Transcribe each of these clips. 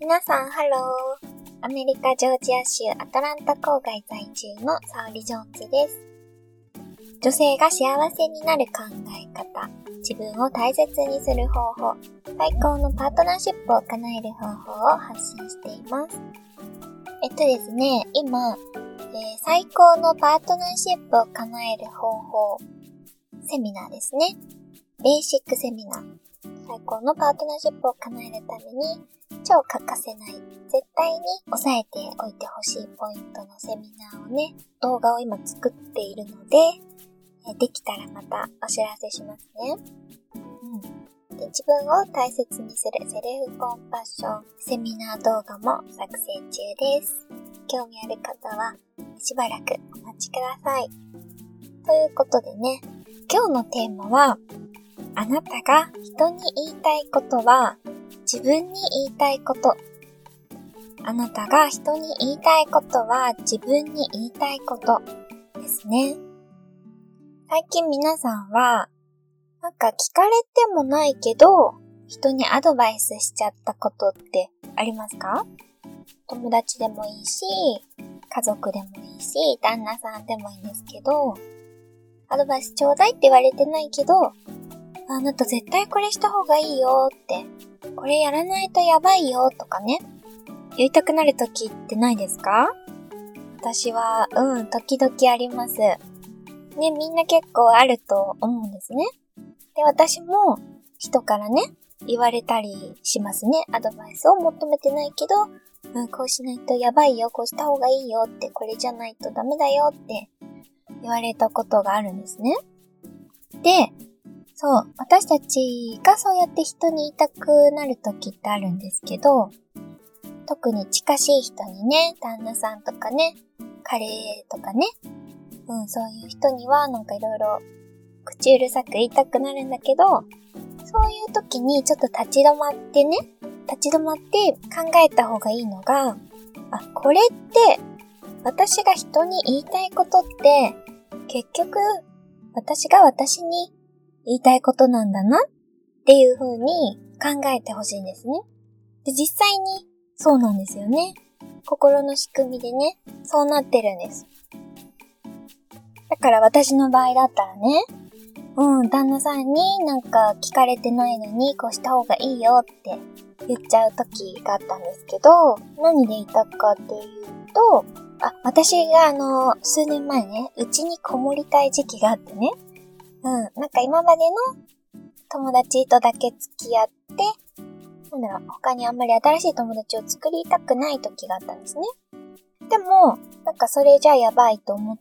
皆さんハロー。アメリカジョージア州アトランタ郊外在住の沙織ジョーンズです。女性が幸せになる考え方、自分を大切にする方法、最高のパートナーシップを叶える方法を発信しています。ですね、今、最高のパートナーシップを叶える方法、セミナーですね。ベーシックセミナー。最高のパートナーシップを叶えるために超欠かせない、絶対に押さえておいてほしいポイントのセミナーをね、動画を今作っているので、できたらまたお知らせしますね。で、自分を大切にするセルフコンパッションセミナー動画も作成中です。興味ある方はしばらくお待ちください。ということでね、今日のテーマは、あなたが人に言いたいことは自分に言いたいこと。あなたが人に言いたいことは自分に言いたいことですね。最近皆さんはなんか聞かれてもないけど人にアドバイスしちゃったことってありますか？友達でもいいし、家族でもいいし、旦那さんでもいいんですけど、アドバイスちょうだいって言われてないけど、あなた絶対これした方がいいよって、これやらないとやばいよとかね、言いたくなる時ってないですか？私は、時々あります。ね、みんな結構あると思うんですね。で、私も人からね、言われたりしますね。アドバイスを求めてないけど、こうしないとやばいよ、こうした方がいいよって、これじゃないとダメだよって言われたことがあるんですね。で、そう、私たちがそうやって人に言いたくなる時ってあるんですけど、特に近しい人にね、旦那さんとかね、彼とかね、そういう人にはなんかいろいろ口うるさく言いたくなるんだけど、そういう時にちょっと立ち止まって考えた方がいいのが、これって私が人に言いたいことって結局私が私に言いたいことなんだなっていう風に考えてほしいんですね。で、実際にそうなんですよね。心の仕組みでね、そうなってるんです。だから私の場合だったらね、旦那さんになんか聞かれてないのにこうした方がいいよって言っちゃう時があったんですけど、何で言いたかっていうと、私が数年前ね、うちにこもりたい時期があってね、なんか今までの友達とだけ付き合って、他にあんまり新しい友達を作りたくない時があったんですね。でも、なんかそれじゃやばいと思って、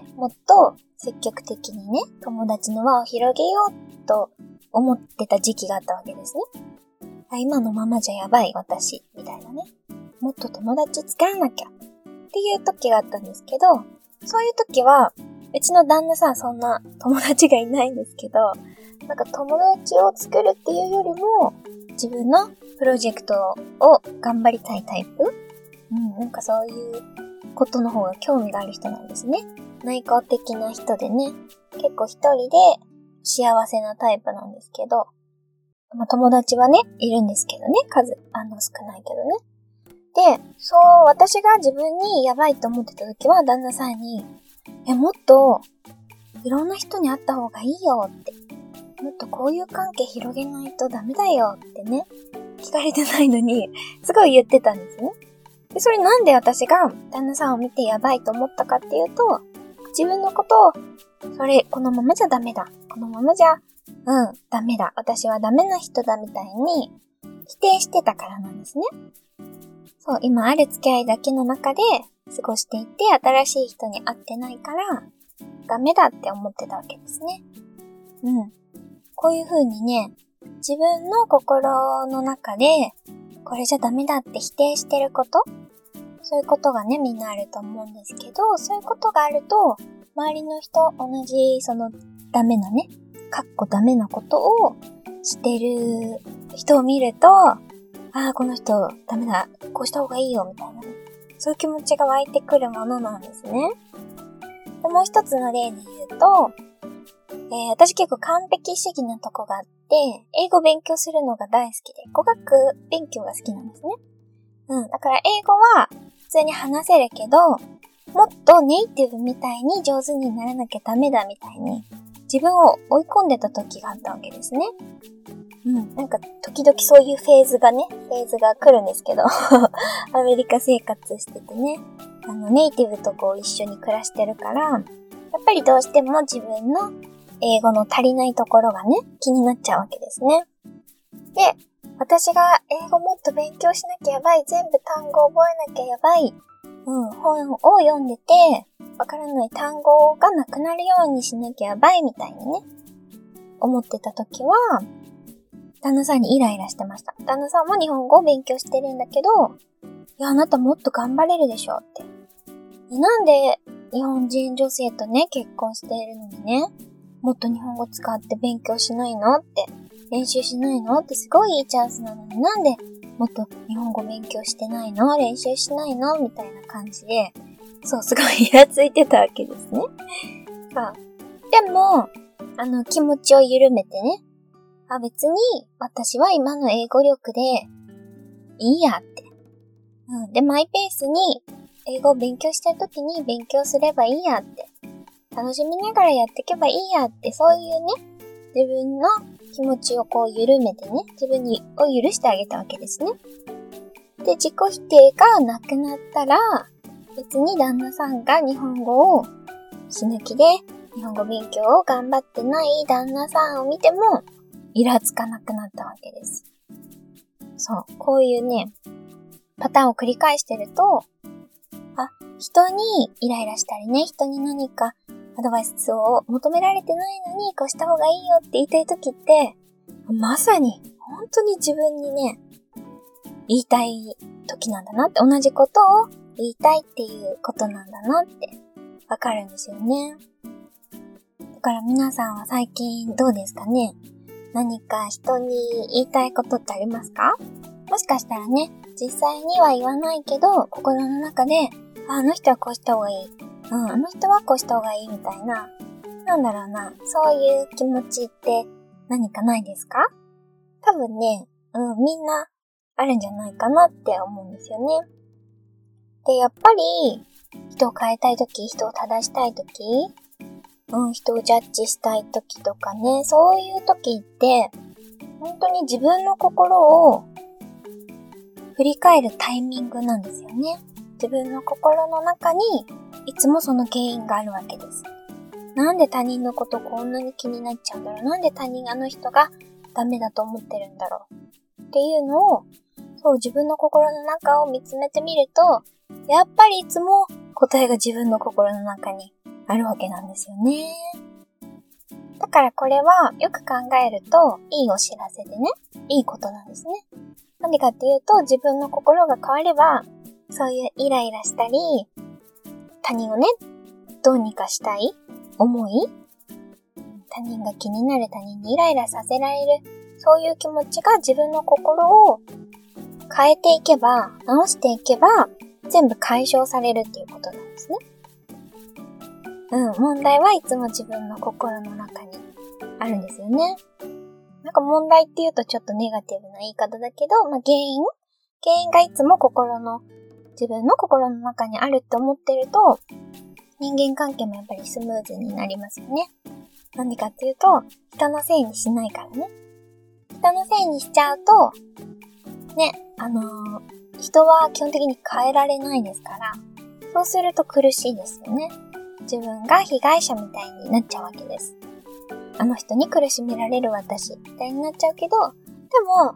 もっと積極的にね、友達の輪を広げようと思ってた時期があったわけですね。今のままじゃやばい私、みたいなね。もっと友達作らなきゃっていう時があったんですけど、そういう時は、うちの旦那さんそんな友達がいないんですけど、なんか友達を作るっていうよりも、自分のプロジェクトを頑張りたいタイプ？なんかそういうことの方が興味がある人なんですね。内向的な人でね、結構一人で幸せなタイプなんですけど、友達はね、いるんですけどね、数、少ないけどね。で、私が自分にやばいと思ってた時は、旦那さんに、もっと、いろんな人に会った方がいいよって。もっとこういう関係広げないとダメだよってね、聞かれてないのに、すごい言ってたんですね。で、それなんで私が旦那さんを見てやばいと思ったかっていうと、自分のことを、このままじゃダメだ。このままじゃ、ダメだ。私はダメな人だみたいに否定してたからなんですね。そう、今ある付き合いだけの中で過ごしていて、新しい人に会ってないから、ダメだって思ってたわけですね。こういう風にね、自分の心の中で、これじゃダメだって否定してること、そういうことがね、みんなあると思うんですけど、そういうことがあると、周りの人、同じ、ダメなね、ダメなことをしてる人を見ると、この人、ダメだ、こうした方がいいよ、みたいなね。そういう気持ちが湧いてくるものなんですね。でもう一つの例で言うと、私結構完璧主義なとこがあって、英語勉強するのが大好きで、語学勉強が好きなんですね。 だから英語は普通に話せるけど、もっとネイティブみたいに上手にならなきゃダメだみたいに自分を追い込んでた時があったわけですね。なんか時々そういうフェーズが来るんですけどアメリカ生活しててね、ネイティブとこう一緒に暮らしてるから、やっぱりどうしても自分の英語の足りないところがね、気になっちゃうわけですね。で、私が英語もっと勉強しなきゃやばい、全部単語覚えなきゃやばい、本を読んでて、わからない単語がなくなるようにしなきゃやばいみたいにね、思ってた時は、旦那さんにイライラしてました。旦那さんも日本語を勉強してるんだけど、いや、あなたもっと頑張れるでしょって。なんで日本人女性とね、結婚しているのにね、もっと日本語使って勉強しないのって、練習しないのってすごいいいチャンスなのになんでもっと日本語勉強してないの練習しないのみたいな感じで、すごいイラついてたわけですね。でも、気持ちを緩めてね、別に私は今の英語力でいいやって。で、マイペースに英語を勉強したい時に勉強すればいいやって。楽しみながらやっていけばいいやって、そういうね、自分の気持ちをこう緩めてね、自分を許してあげたわけですね。で、自己否定がなくなったら、別に旦那さんが日本語を死ぬ気で日本語勉強を頑張ってない旦那さんを見てもイラつかなくなったわけです。こういうね、パターンを繰り返してると、人にイライラしたりね、人に何かアドバイスを求められてないのにこうした方がいいよって言いたい時って、まさに本当に自分にね、言いたい時なんだなって、同じことを言いたいっていうことなんだなってわかるんですよね。だから皆さんは最近どうですかね？何か人に言いたいことってありますか？もしかしたらね、実際には言わないけど、心の中で、あの人はこうした方がいい。あの人はこうした方がいいみたいな。なんだろうな、そういう気持ちって何かないですか？多分ね、みんなあるんじゃないかなって思うんですよね。で、やっぱり、人を変えたいとき、人を正したいとき、人をジャッジしたいときとかね、そういうときって、本当に自分の心を振り返るタイミングなんですよね。自分の心の中にいつもその原因があるわけです。なんで他人のことこんなに気になっちゃうんだろう？なんであの人がダメだと思ってるんだろう？っていうのを、自分の心の中を見つめてみると、やっぱりいつも答えが自分の心の中にあるわけなんですよね。だからこれはよく考えるといいお知らせでね、いいことなんですね。なんでかっていうと、自分の心が変われば、そういうイライラしたり、他人をね、どうにかしたい思い、他人が気になる、他人にイライラさせられる、そういう気持ちが自分の心を変えていけば、直していけば、全部解消されるっていうことなんですね。問題はいつも自分の心の中にあるんですよね。なんか問題って言うとちょっとネガティブな言い方だけど、原因がいつも自分の心の中にあるって思ってると、人間関係もやっぱりスムーズになりますよね。なんでかっていうと、人のせいにしないからね。人のせいにしちゃうと、ね、人は基本的に変えられないですから、そうすると苦しいですよね。自分が被害者みたいになっちゃうわけです。あの人に苦しめられる私みたいになっちゃうけど、でも、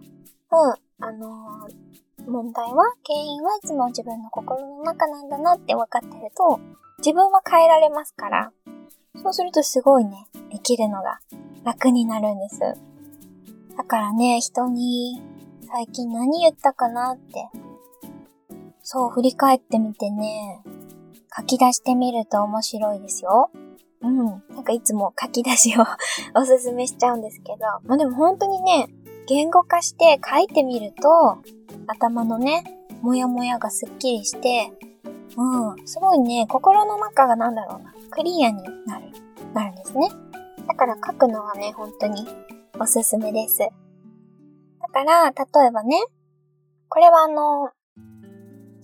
原因はいつも自分の心の中なんだなって分かってると、自分は変えられますから、そうするとすごいね、生きるのが楽になるんです。だからね、人に最近何言ったかなって、振り返ってみてね、書き出してみると面白いですよ。なんかいつも書き出しをおすすめしちゃうんですけど、でも本当にね、言語化して書いてみると、頭のね、もやもやがすっきりして、すごいね、心の中がクリアになるんですね。だから書くのはね、本当におすすめです。だから、例えばね、これは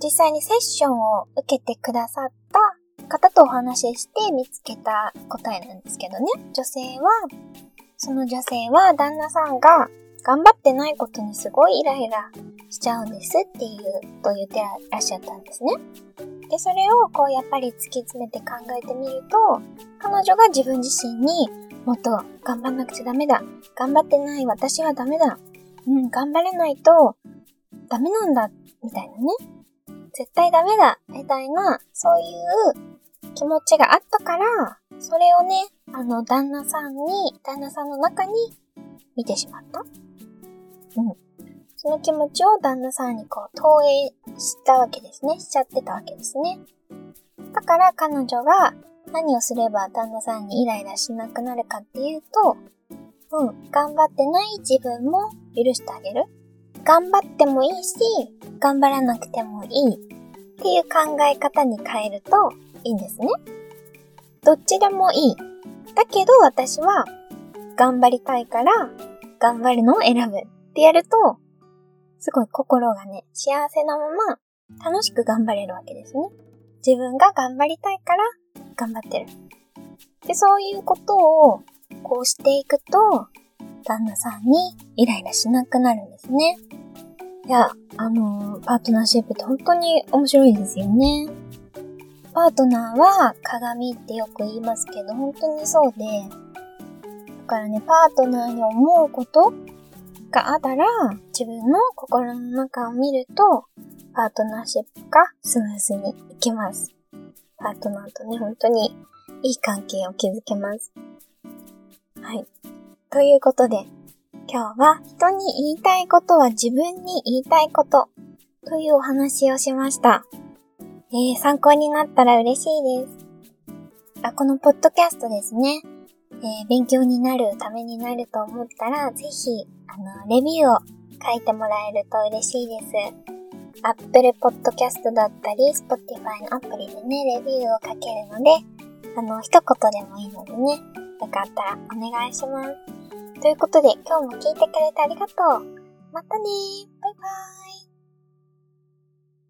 実際にセッションを受けてくださった方とお話しして見つけた答えなんですけどね。その女性は旦那さんが頑張ってないことにすごいイライラしちゃうんですっていうと言ってらっしゃったんですね。で、それをやっぱり突き詰めて考えてみると、彼女が自分自身にもっと頑張んなくちゃダメだ。頑張ってない私はダメだ。頑張れないとダメなんだ。みたいなね。絶対ダメだ。みたいな、そういう気持ちがあったから、それをね、旦那さんの中に見てしまった。その気持ちを旦那さんに投影したわけですね。しちゃってたわけですね。だから彼女が何をすれば旦那さんにイライラしなくなるかっていうと、頑張ってない自分も許してあげる。頑張ってもいいし、頑張らなくてもいいっていう考え方に変えるといいんですね。どっちでもいい。だけど私は頑張りたいから頑張るのを選ぶってやると、すごい心がね、幸せなまま楽しく頑張れるわけですね。自分が頑張りたいから頑張ってる。で、そういうことをこうしていくと、旦那さんにイライラしなくなるんですね。いや、パートナーシップって本当に面白いですよね。パートナーは鏡ってよく言いますけど、本当にそうで、だからね、パートナーに思うことがあったら、自分の心の中を見ると、パートナーシップがスムーズにいきます。パートナーとね、本当にいい関係を築けます。はい。ということで、今日は人に言いたいことは自分に言いたいことというお話をしました。参考になったら嬉しいです。このポッドキャストですね。勉強になる、ためになると思ったら、ぜひ、レビューを書いてもらえると嬉しいです。Apple Podcast だったり、Spotify のアプリでね、レビューを書けるので、一言でもいいのでね、よかったらお願いします。ということで、今日も聞いてくれてありがとう。またねー。バイバーイ。